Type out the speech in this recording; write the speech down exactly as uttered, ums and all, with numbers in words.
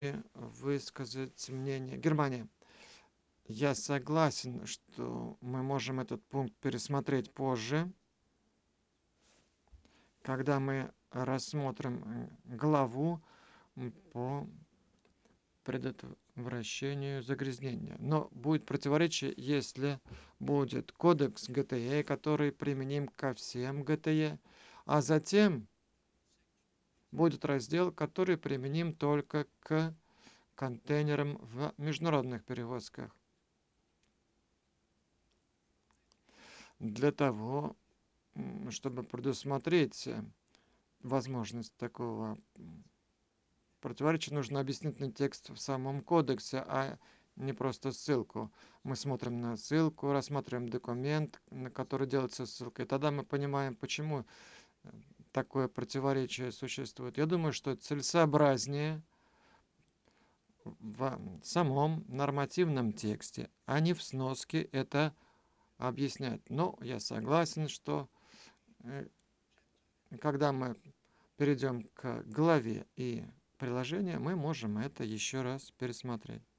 высказать мнение. Германия. Я согласен, что мы можем этот пункт пересмотреть позже, когда мы рассмотрим э, главу м, по предотвращению загрязнения. Но будет противоречие, если будет кодекс Г Т Е, который применим ко всем Г Т Е, а затем будет раздел, который применим только к контейнерам в международных перевозках. Для того, м, чтобы предусмотреть э, возможность такого противоречия, нужно объяснительный текст в самом кодексе, а не просто ссылку. Мы смотрим на ссылку, рассматриваем документ, на который делается ссылка, и тогда мы понимаем, почему э, такое противоречие существует. Я думаю, что целесообразнее в самом нормативном тексте, а не в сноске это объяснять. Но я согласен, что э, когда мы перейдем к главе и приложению, мы можем это еще раз пересмотреть.